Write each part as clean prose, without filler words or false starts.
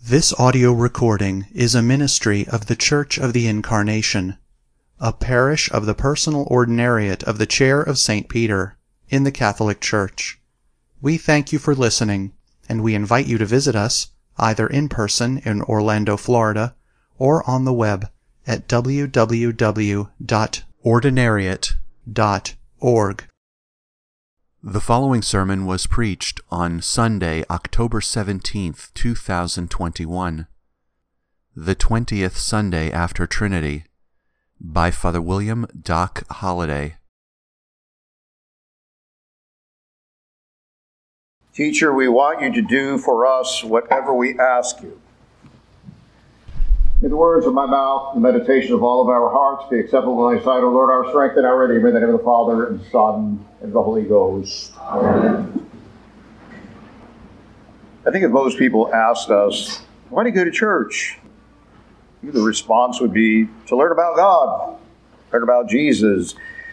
This audio recording is a ministry of the Church of the Incarnation, a parish of the personal ordinariate of the Chair of St. Peter in the Catholic Church. We thank you for listening, and we invite you to visit us either in person in Orlando, Florida, or on the web at www.ordinariate.org. The following sermon was preached on Sunday, October 17th, 2021, the 20th Sunday after Trinity, by Father William Doc Holliday. Teacher, we want you to do for us whatever we ask you. May the words of my mouth, the meditation of all of our hearts be acceptable in thy sight, O Lord, our strength and our Redeemer, in the name of the Father, and the Son, and the Holy Ghost. Amen. I think if most people asked us, why do you go to church? The response would be to learn about God, learn about Jesus.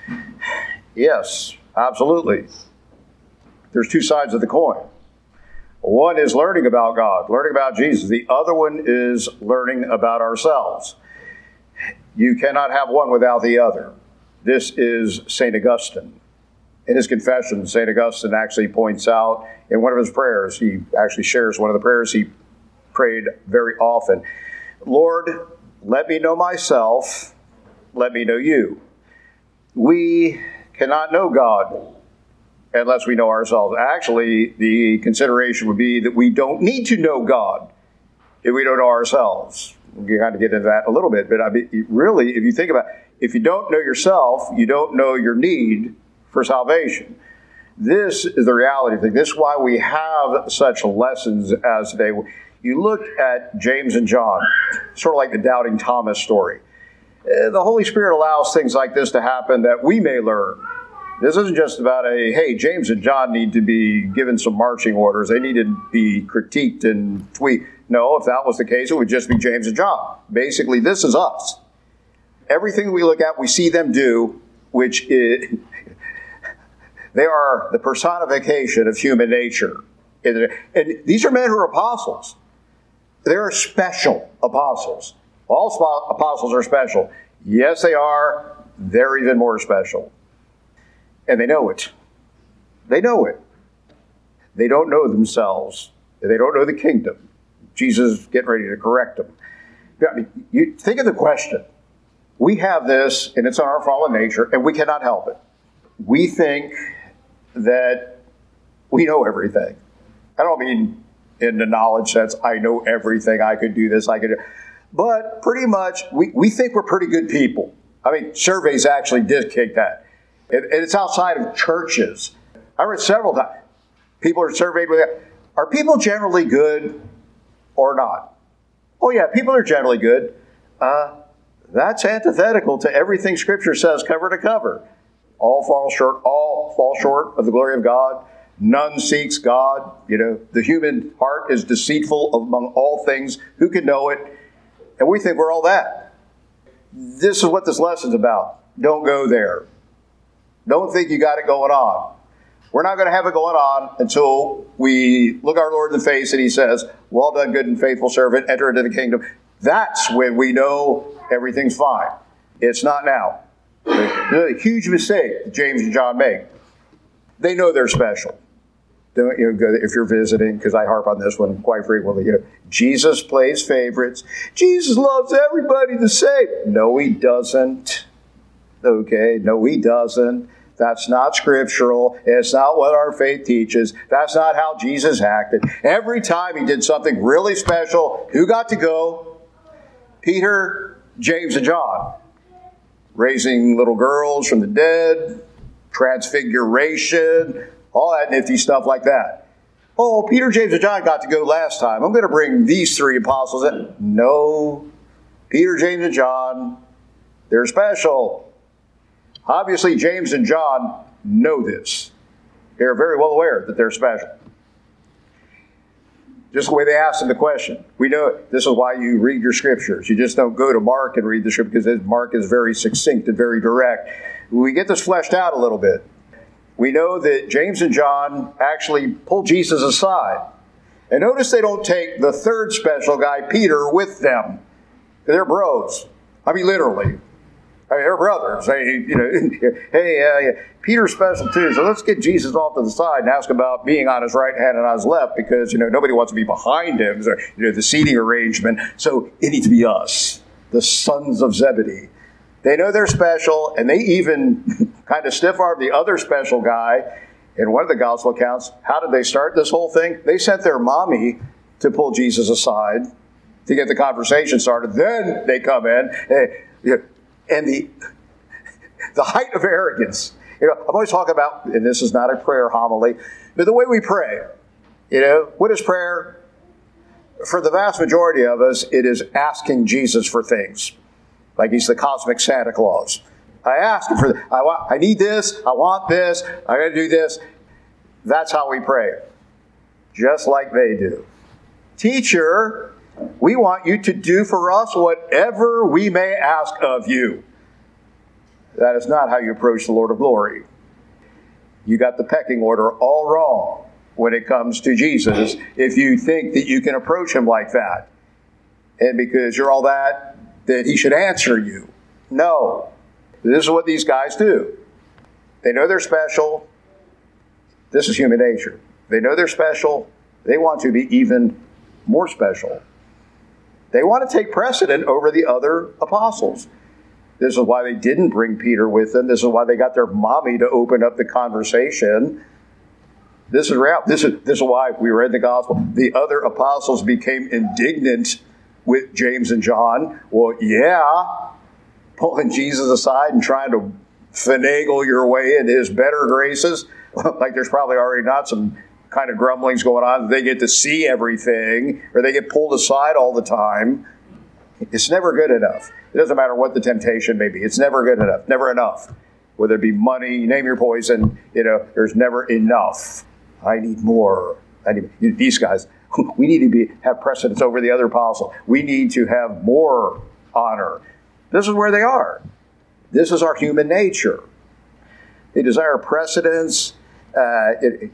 Yes, absolutely. There's two sides of the coin. One is learning about God, learning about Jesus. The other one is learning about ourselves. You cannot have one without the other. This is St. Augustine. In his confession, St. Augustine actually points out in one of his prayers, he actually shares one of the prayers he prayed very often. Lord, let me know myself, let me know you. We cannot know God unless we know ourselves. Actually, the consideration would be that we don't need to know God if we don't know ourselves. We kind of get into that a little bit, but I mean, really, if you think about it, if you don't know yourself, you don't know your need for salvation. This is the reality thing. This is why we have such lessons as today. You look at James and John, sort of like the doubting Thomas story. The Holy Spirit allows things like this to happen that we may learn. This isn't just about hey, James and John need to be given some marching orders. They need to be critiqued and tweaked. No, if that was the case, it would just be James and John. Basically, this is us. Everything we look at, we see them do, which is, they are the personification of human nature. And these are men who are apostles. They are special apostles. All apostles are special. Yes, they are. They're even more special. And they know it. They know it. They don't know themselves. They don't know the kingdom. Jesus is getting ready to correct them. I mean, you think of the question. We have this, and it's on our fallen nature, and we cannot help it. We think that we know everything. I don't mean in the knowledge sense, I know everything, I could do this, I could do. But pretty much, we think we're pretty good people. I mean, surveys actually dictate that. And it's outside of churches. I read several times. People are surveyed with that. Are people generally good or not? Oh yeah, people are generally good. That's antithetical to everything Scripture says cover to cover. All fall short of the glory of God. None seeks God. The human heart is deceitful among all things. Who can know it? And we think we're all that. This is what this lesson's about. Don't go there. Don't think you got it going on. We're not going to have it going on until we look our Lord in the face and He says, well done, good and faithful servant, enter into the kingdom. That's when we know everything's fine. It's not now. There's a huge mistake that James and John make. They know they're special. Don't go if you're visiting, because I harp on this one quite frequently. Jesus plays favorites. Jesus loves everybody the same. No, He doesn't. Okay, no, He doesn't. That's not scriptural. It's not what our faith teaches. That's not how Jesus acted. Every time He did something really special, who got to go? Peter, James, and John. Raising little girls from the dead, transfiguration, all that nifty stuff like that. Oh, Peter, James, and John got to go last time. I'm going to bring these three apostles in. No, Peter, James, and John, they're special. Obviously, James and John know this. They're very well aware that they're special. Just the way they asked them the question. We know it. This is why you read your scriptures. You just don't go to Mark and read the scripture because Mark is very succinct and very direct. We get this fleshed out a little bit. We know that James and John actually pulled Jesus aside And notice they don't take the third special guy, Peter, with them. They're bros. I mean, literally. I mean, they're brothers. Peter's special too. So let's get Jesus off to the side and ask about being on his right hand and on his left, because, nobody wants to be behind him. So, the seating arrangement. So it needs to be us, the sons of Zebedee. They know they're special, and they even kind of stiff-armed the other special guy. In one of the gospel accounts, how did they start this whole thing? They sent their mommy to pull Jesus aside to get the conversation started. Then they come in, and the height of arrogance. I'm always talking about, and this is not a prayer homily, but the way we pray. What is prayer? For the vast majority of us, it is asking Jesus for things. Like he's the cosmic Santa Claus. I ask him for, I need this, I want this, I got to do this. That's how we pray. Just like they do. Teacher, we want you to do for us whatever we may ask of you. That is not how you approach the Lord of glory. You got the pecking order all wrong when it comes to Jesus if you think that you can approach him like that. And because you're all that he should answer you. No. This is what these guys do. They know they're special. This is human nature. They know they're special. They want to be even more special. They want to take precedent over the other apostles. This is why they didn't bring Peter with them. This is why they got their mommy to open up the conversation. This is real. This is why we read the gospel. The other apostles became indignant with James and John. Well, yeah. Pulling Jesus aside and trying to finagle your way into his better graces. Like there's probably already not some kind of grumblings going on. They get to see everything, or they get pulled aside all the time. It's never good enough. It doesn't matter what the temptation may be. It's never good enough. Never enough. Whether it be money, name your poison, there's never enough. I need more. These guys, we need to have precedence over the other apostle. We need to have more honor. This is where they are. This is our human nature. They desire precedence. I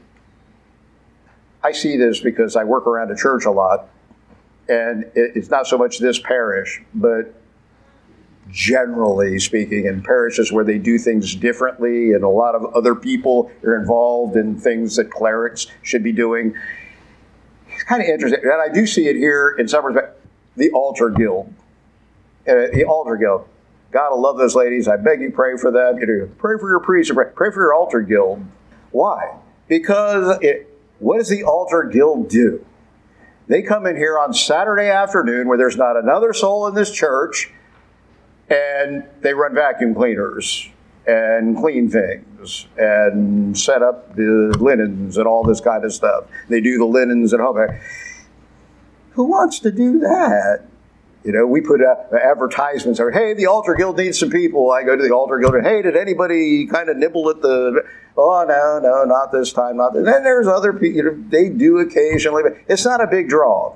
see this because I work around a church a lot. And it's not so much this parish, but generally speaking, in parishes where they do things differently and a lot of other people are involved in things that clerics should be doing. It's kind of interesting. And I do see it here in some respects. The altar guild. The altar guild. God, I love those ladies. I beg you, pray for them. Pray for your priest. Pray for your altar guild. Why? Because what does the altar guild do? They come in here on Saturday afternoon where there's not another soul in this church, and they run vacuum cleaners and clean things and set up the linens and all this kind of stuff. They do the linens at home. Who wants to do that? We put advertisements. Hey, the altar guild needs some people. I go to the altar guild and, hey, did anybody kind of nibble at the... Oh, no, not this time, not this. And then there's other people, they do occasionally, but it's not a big draw.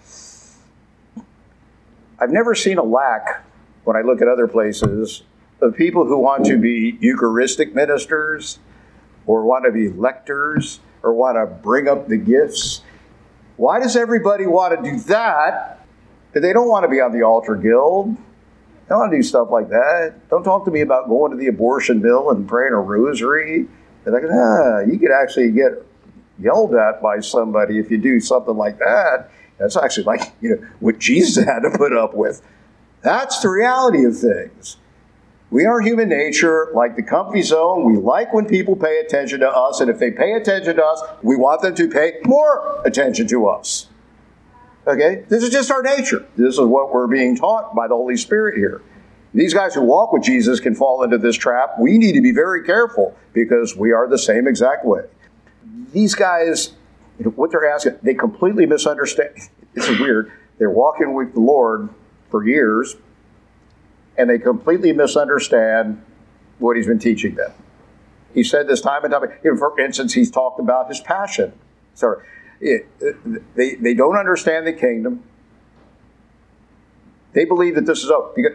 I've never seen a lack, when I look at other places, of people who want to be Eucharistic ministers, or want to be lectors, or want to bring up the gifts. Why does everybody want to do that? But they don't want to be on the altar guild. They don't want to do stuff like that. Don't talk to me about going to the abortion mill and praying a rosary. They're like, you could actually get yelled at by somebody if you do something like that. That's actually like, what Jesus had to put up with. That's the reality of things. We are human nature, like the comfy zone. We like when people pay attention to us, and if they pay attention to us, we want them to pay more attention to us. Okay? This is just our nature. This is what we're being taught by the Holy Spirit here. These guys who walk with Jesus can fall into this trap. We need to be very careful because we are the same exact way. These guys, what they're asking, they completely misunderstand. It's weird. They're walking with the Lord for years, and they completely misunderstand what he's been teaching them. He said this time and time again. For instance, he's talked about his passion. So they don't understand the kingdom. They believe that this is because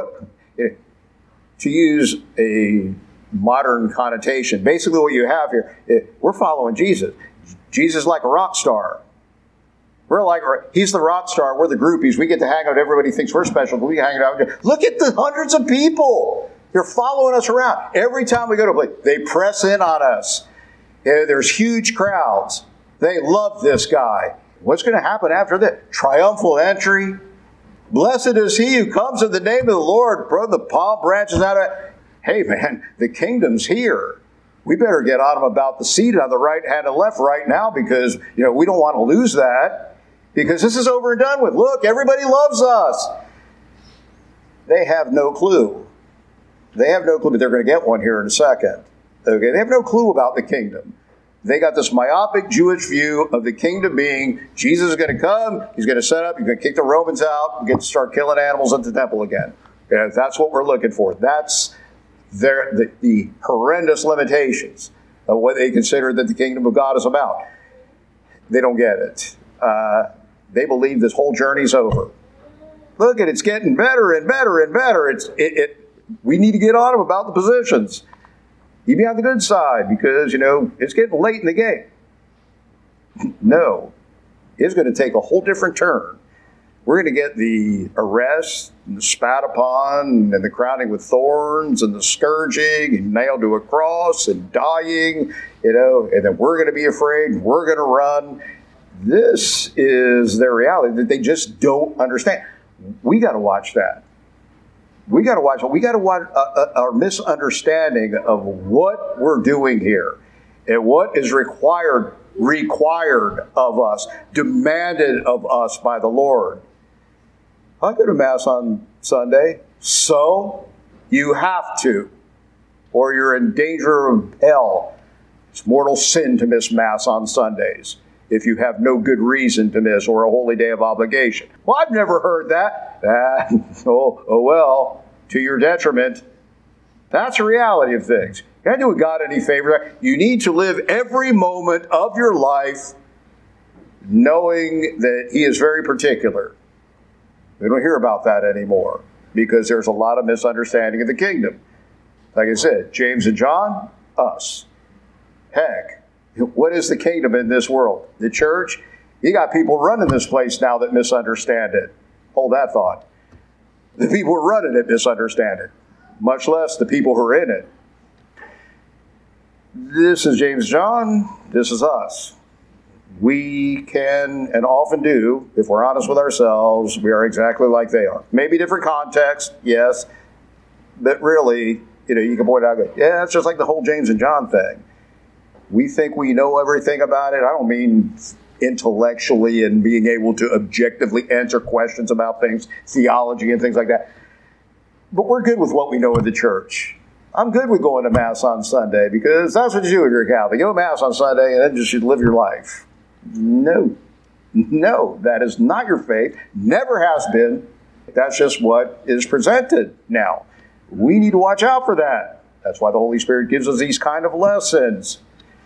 to use a modern connotation, basically what you have here, we're following Jesus. Jesus is like a rock star. We're like, he's the rock star, we're the groupies. We get to hang out. Everybody thinks we're special, but we hang out. Look at the hundreds of people. They're following us around. Every time we go to a place, they press in on us. There's huge crowds. They love this guy. What's going to happen after that? Triumphal entry. Blessed is he who comes in the name of the Lord. Bro, the palm branches out of it. Hey, man, the kingdom's here. We better get on them about the seat on the right hand and left right now because, we don't want to lose that because this is over and done with. Look, everybody loves us. They have no clue. They have no clue, but they're going to get one here in a second. Okay, they have no clue about the kingdom. They got this myopic Jewish view of the kingdom being Jesus is going to come, he's going to set up, he's going to kick the Romans out, and get to start killing animals at the temple again. Okay, that's what we're looking for. That's the horrendous limitations of what they consider that the kingdom of God is about. They don't get it. They believe this whole journey's over. Look, it's getting better and better and better. We need to get on them about the positions. You be on the good side because, it's getting late in the game. No. It's going to take a whole different turn. We're going to get the arrest and the spat upon and the crowning with thorns and the scourging and nailed to a cross and dying, and then we're going to be afraid and we're going to run. This is their reality that they just don't understand. We got to watch that. We got to watch our misunderstanding of what we're doing here and what is required of us, demanded of us by the Lord. I go to Mass on Sunday, so you have to, or you're in danger of hell. It's mortal sin to miss Mass on Sundays if you have no good reason to miss or a holy day of obligation. Well, I've never heard that. Oh well, to your detriment. That's the reality of things. Can't do God any favor. You need to live every moment of your life knowing that He is very particular. We don't hear about that anymore because there's a lot of misunderstanding of the kingdom. Like I said, James and John, us. Heck, what is the kingdom in this world? The church? You got people running this place now that misunderstand it. Hold that thought. The people who are running it misunderstand it, much less the people who are in it. This is James John. This is us. We can and often do, if we're honest with ourselves, we are exactly like they are. Maybe different context, yes, but really, you can point out, yeah, it's just like the whole James and John thing. We think we know everything about it. I don't mean intellectually and being able to objectively answer questions about things, theology and things like that. But we're good with what we know of the church. I'm good with going to Mass on Sunday because that's what you do if you're a Catholic. You go to Mass on Sunday and then just you live your life. No, that is not your faith. Never has been. That's just what is presented now. We need to watch out for that. That's why the Holy Spirit gives us these kind of lessons.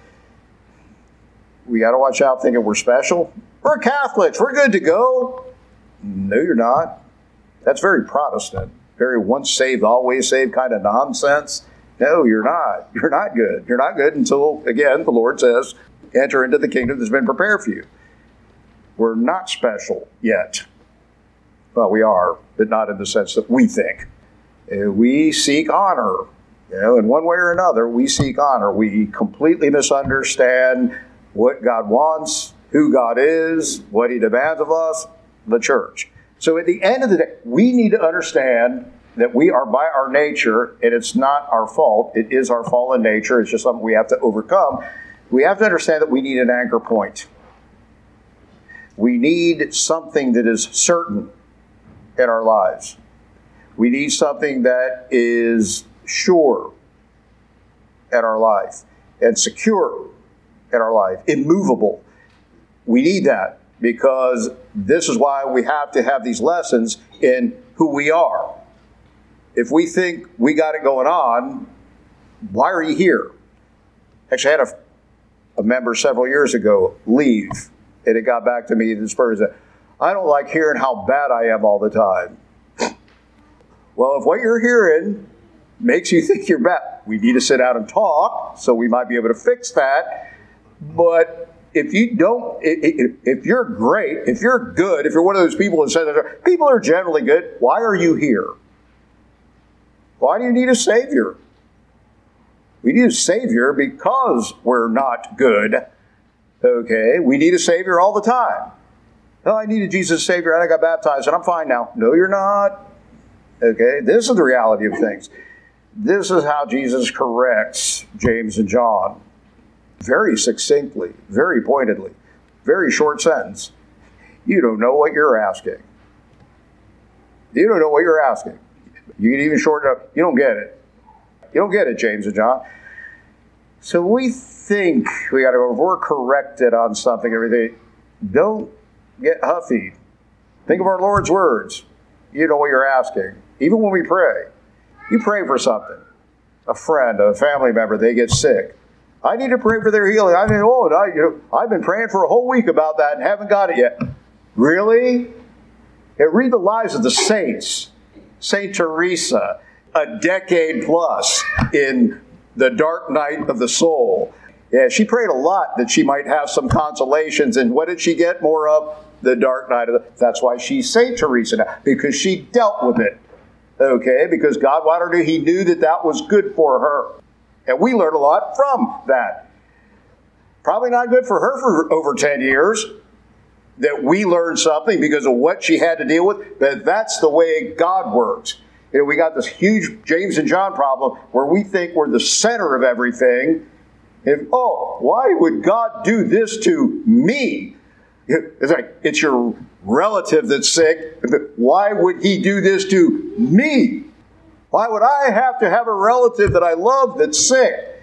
We got to watch out thinking we're special. We're Catholics. We're good to go. No, you're not. That's very Protestant. Very once saved, always saved kind of nonsense. No, you're not. You're not good. You're not good until, again, the Lord says, enter into the kingdom that's been prepared for you. We're not special yet. Well, we are, but not in the sense that we think. We seek honor. In one way or another, we seek honor. We completely misunderstand what God wants, who God is, what He demands of us, the church. So at the end of the day, we need to understand that we are by our nature, and it's not our fault. It is our fallen nature. It's just something we have to overcome. We have to understand that we need an anchor point. We need something that is certain in our lives. We need something that is sure in our life and secure in our life, immovable. We need that because this is why we have to have these lessons in who we are. If we think we got it going on, why are you here? Actually, I had a member several years ago leave, and it got back to me this person said, I don't like hearing how bad I am all the time. Well, if what you're hearing makes you think you're bad, we need to sit down and talk, so we might be able to fix that. But if you don't, if you're great, if you're good, if you're one of those people that says people are generally good, why are you here? Why do you need a Savior? We need a Savior because we're not good. Okay? We need a Savior all the time. Oh, I needed Jesus as Savior and I got baptized and I'm fine now. No, you're not. Okay? This is the reality of things. This is how Jesus corrects James and John. Very succinctly, very pointedly, very short sentence. You don't know what you're asking. You don't know what you're asking. You can even shorten it up. You don't get it. You don't get it, James and John. So we think we got to, if we're corrected on something, everything, don't get huffy. Think of our Lord's words. You know what you're asking. Even when we pray. You pray for something. A friend, a family member, they get sick. I need to pray for their healing. I've been praying for a whole week about that and haven't got it yet. Really? Read the lives of the saints. Saint Teresa, a decade plus in the dark night of the soul. Yeah, she prayed a lot that she might have some consolations. And what did she get more of? The dark night of the... That's why she's Saint Teresa now, because she dealt with it. Okay, because God wanted her to, He knew that that was good for her. And we learned a lot from that. Probably not good for her for over 10 years, that we learned something because of what she had to deal with, but that's the way God works. You know, we got this huge James and John problem where we think we're the center of everything. And, why would God do this to me? It's like, it's your relative that's sick. Why would He do this to me? Why would I have to have a relative that I love that's sick?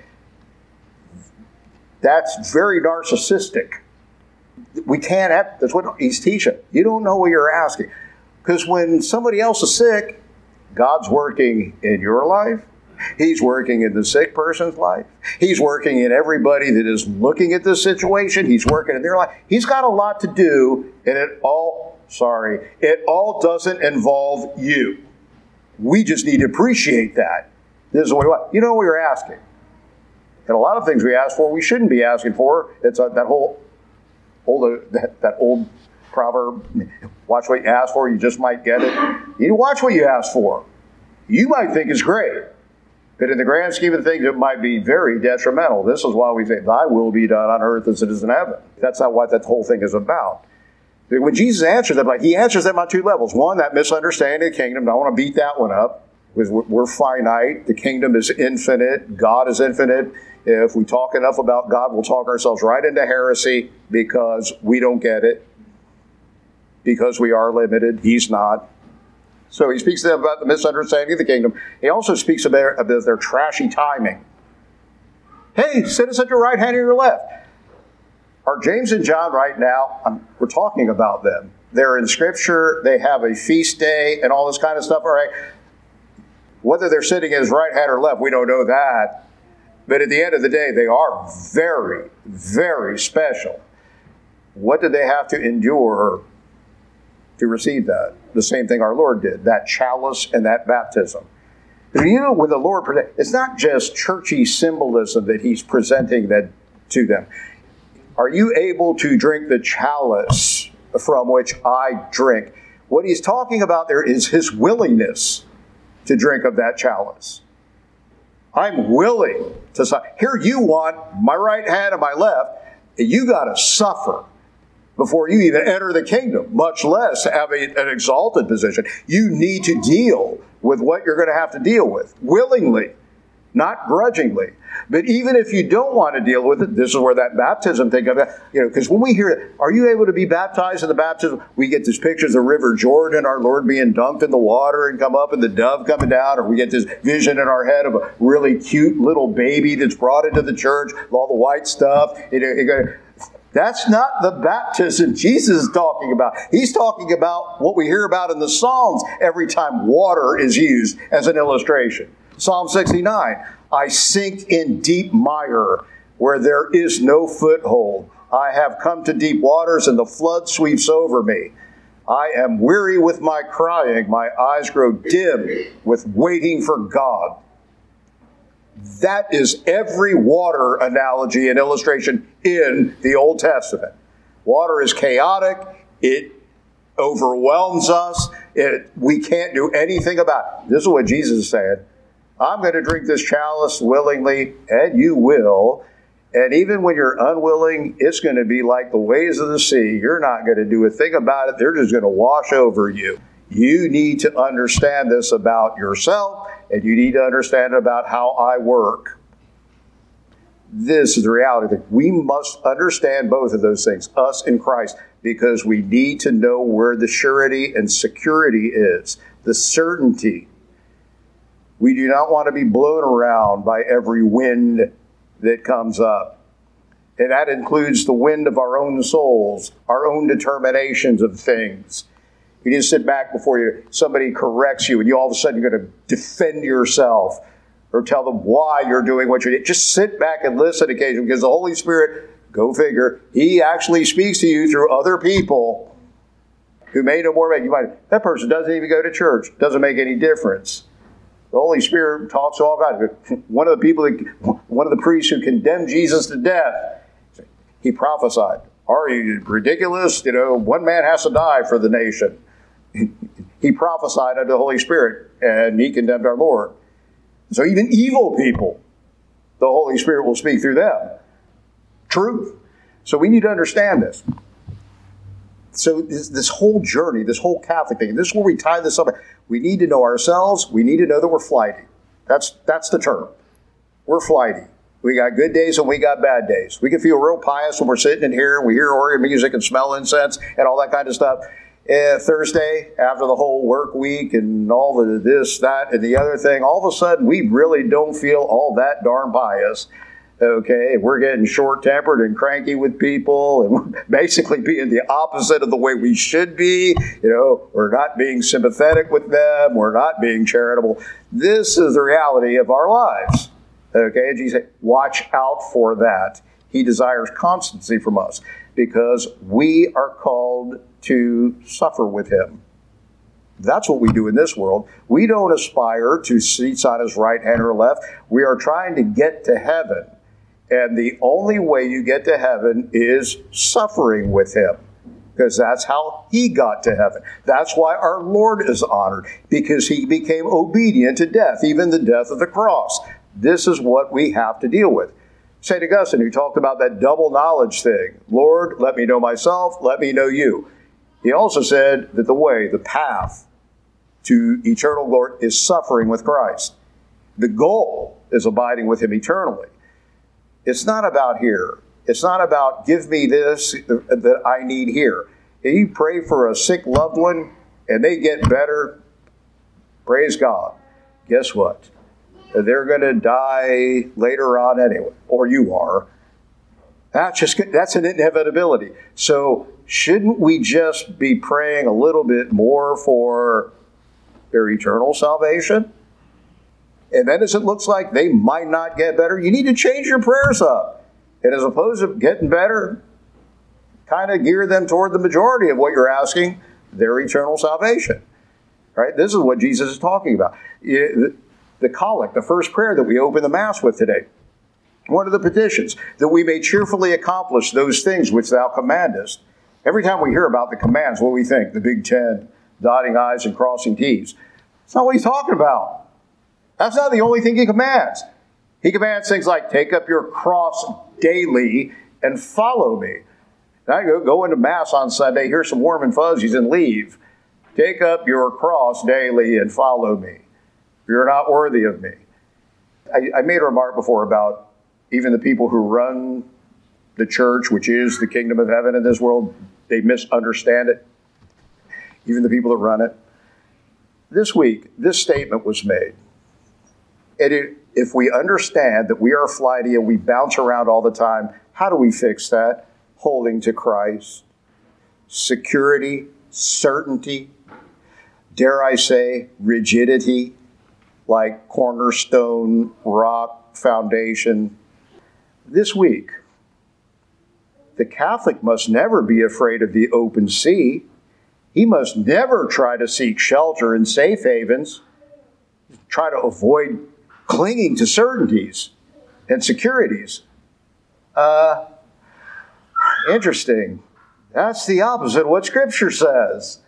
That's very narcissistic. We can't have, that's what He's teaching. You don't know what you're asking. Because when somebody else is sick, God's working in your life. He's working in the sick person's life. He's working in everybody that is looking at this situation. He's working in their life. He's got a lot to do, and it all doesn't involve you. We just need to appreciate that. This is what we want. You know what you're asking. And a lot of things we ask for, we shouldn't be asking for. It's that old proverb, watch what you ask for, you just might get it. You watch what you ask for. You might think it's great, but in the grand scheme of things, it might be very detrimental. This is why we say, thy will be done on earth as it is in heaven. That's not what that whole thing is about. When Jesus answers them, He answers them on two levels. One, that misunderstanding of the kingdom. I don't want to beat that one up, because we're finite. The kingdom is infinite. God is infinite. If we talk enough about God, we'll talk ourselves right into heresy because we don't get it. Because we are limited. He's not. So He speaks to them about the misunderstanding of the kingdom. He also speaks about their trashy timing. Hey, sit us at your right hand or your left. Are James and John right now, we're talking about them. They're in Scripture. They have a feast day and all this kind of stuff. All right. Whether they're sitting at His right hand or left, we don't know that. But at the end of the day, they are very, very special. What did they have to endure to receive that? The same thing our Lord did, that chalice and that baptism. You know, when the Lord, it's not just churchy symbolism that He's presenting that to them. Are you able to drink the chalice from which I drink? What He's talking about there is His willingness to drink of that chalice. I'm willing to. Here you want my right hand and my left. You got to suffer before you even enter the kingdom, much less have an exalted position. You need to deal with what you're going to have to deal with willingly, not grudgingly. But even if you don't want to deal with it, this is where that baptism thing comes. Because when we hear, are you able to be baptized in the baptism? We get these pictures of River Jordan, our Lord being dunked in the water and come up and the dove coming down. Or we get this vision in our head of a really cute little baby that's brought into the church with all the white stuff. That's not the baptism Jesus is talking about. He's talking about what we hear about in the Psalms every time water is used as an illustration. Psalm 69, I sink in deep mire where there is no foothold. I have come to deep waters and the flood sweeps over me. I am weary with my crying. My eyes grow dim with waiting for God. That is every water analogy and illustration in the Old Testament. Water is chaotic. It overwhelms us. We can't do anything about it. This is what Jesus is saying. I'm going to drink this chalice willingly, and you will. And even when you're unwilling, it's going to be like the waves of the sea. You're not going to do a thing about it. They're just going to wash over you. You need to understand this about yourself, and you need to understand about how I work. This is the reality. We must understand both of those things, us and Christ, because we need to know where the surety and security is, the certainty. We do not want to be blown around by every wind that comes up. And that includes the wind of our own souls, our own determinations of things. You just sit back before somebody corrects you and you all of a sudden you're going to defend yourself or tell them why you're doing what you're doing. Just sit back and listen occasionally, because the Holy Spirit, go figure, He actually speaks to you through other people who may know more about you. That person doesn't even go to church. Doesn't make any difference. The Holy Spirit talks to all guys. One of the priests who condemned Jesus to death, he prophesied, "Are you ridiculous? One man has to die for the nation." He prophesied unto the Holy Spirit, and he condemned our Lord. So even evil people, the Holy Spirit will speak through them. Truth. So we need to understand this. So this whole journey, this whole Catholic thing, this is where we tie this up. We need to know ourselves. We need to know that we're flighty. That's the term. We're flighty. We got good days and we got bad days. We can feel real pious when we're sitting in here and we hear organ music and smell incense and all that kind of stuff. Thursday, after the whole work week and all the this, that, and the other thing, all of a sudden we really don't feel all that darn pious. Okay, we're getting short-tempered and cranky with people, and we're basically being the opposite of the way we should be. We're not being sympathetic with them. We're not being charitable. This is the reality of our lives. Okay, and Jesus said, watch out for that. He desires constancy from us because we are called to suffer with Him. That's what we do in this world. We don't aspire to seats on His right hand or left. We are trying to get to heaven. And the only way you get to heaven is suffering with Him, because that's how He got to heaven. That's why our Lord is honored, because He became obedient to death, even the death of the cross. This is what we have to deal with. St. Augustine, who talked about that double knowledge thing, Lord, let me know myself, let me know you. He also said that the way, the path to eternal glory is suffering with Christ. The goal is abiding with Him eternally. It's not about here. It's not about give me this that I need here. If you pray for a sick loved one and they get better, praise God. Guess what? They're going to die later on anyway, or you are. That's an inevitability. So shouldn't we just be praying a little bit more for their eternal salvation? And then as it looks like they might not get better, you need to change your prayers up. And as opposed to getting better, kind of gear them toward the majority of what you're asking, their eternal salvation. Right? This is what Jesus is talking about. The collect, the first prayer that we open the Mass with today. One of the petitions, that we may cheerfully accomplish those things which Thou commandest. Every time we hear about the commands, what do we think? The Big Ten, dotting I's and crossing T's. That's not what He's talking about. That's not the only thing He commands. He commands things like, take up your cross daily and follow me. Now go into Mass on Sunday, hear some warm and fuzzies and leave. Take up your cross daily and follow me. You're not worthy of me. I made a remark before about even the people who run the church, which is the kingdom of heaven in this world, they misunderstand it. Even the people that run it. This week, this statement was made. If we understand that we are flighty and we bounce around all the time, how do we fix that? Holding to Christ. Security, certainty, dare I say, rigidity, like cornerstone, rock, foundation. This week, the Catholic must never be afraid of the open sea. He must never try to seek shelter in safe havens, try to avoid clinging to certainties and securities. Interesting. That's the opposite of what Scripture says.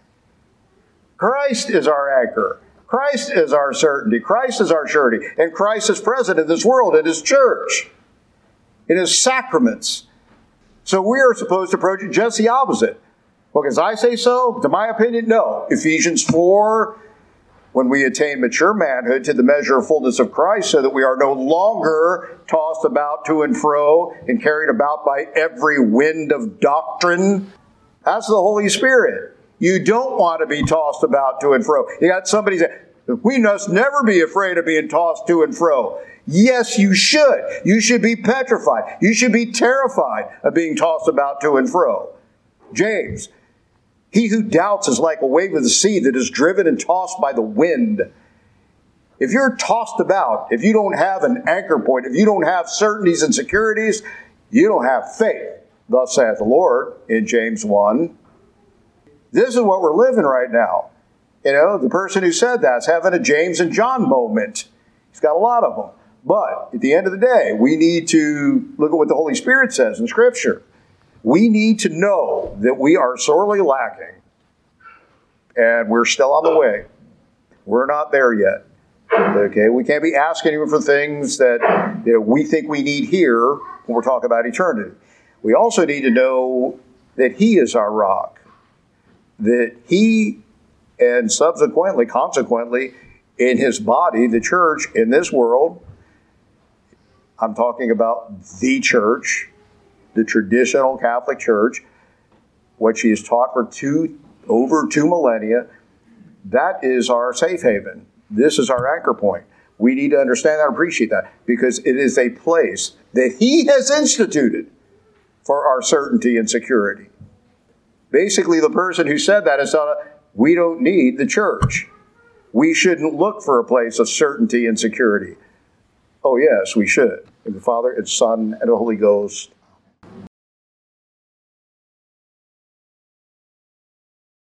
Christ is our anchor. Christ is our certainty. Christ is our surety. And Christ is present in this world, in His church, in His sacraments. So we are supposed to approach it just the opposite. Well, because I say so? To my opinion, no. Ephesians 4, when we attain mature manhood to the measure of fullness of Christ, so that we are no longer tossed about to and fro and carried about by every wind of doctrine. That's the Holy Spirit. You don't want to be tossed about to and fro. You got somebody say, we must never be afraid of being tossed to and fro. Yes, you should. You should be petrified. You should be terrified of being tossed about to and fro. James, he who doubts is like a wave of the sea that is driven and tossed by the wind. If you're tossed about, if you don't have an anchor point, if you don't have certainties and securities, you don't have faith. Thus saith the Lord in James 1. This is what we're living right now. You know, the person who said that's having a James and John moment. He's got a lot of them. But at the end of the day, we need to look at what the Holy Spirit says in Scripture. We need to know that we are sorely lacking. And we're still on the way. We're not there yet. Okay, we can't be asking Him for things that we think we need here when we're talking about eternity. We also need to know that He is our rock. That He, and consequently, in His body, the church, in this world, I'm talking about the church, the traditional Catholic Church, what she has taught for over 2 millennia, that is our safe haven. This is our anchor point. We need to understand that and appreciate that, because it is a place that He has instituted for our certainty and security. Basically, the person who said that is we don't need the church. We shouldn't look for a place of certainty and security. Oh, yes, we should. In the Father, and Son, and the Holy Ghost.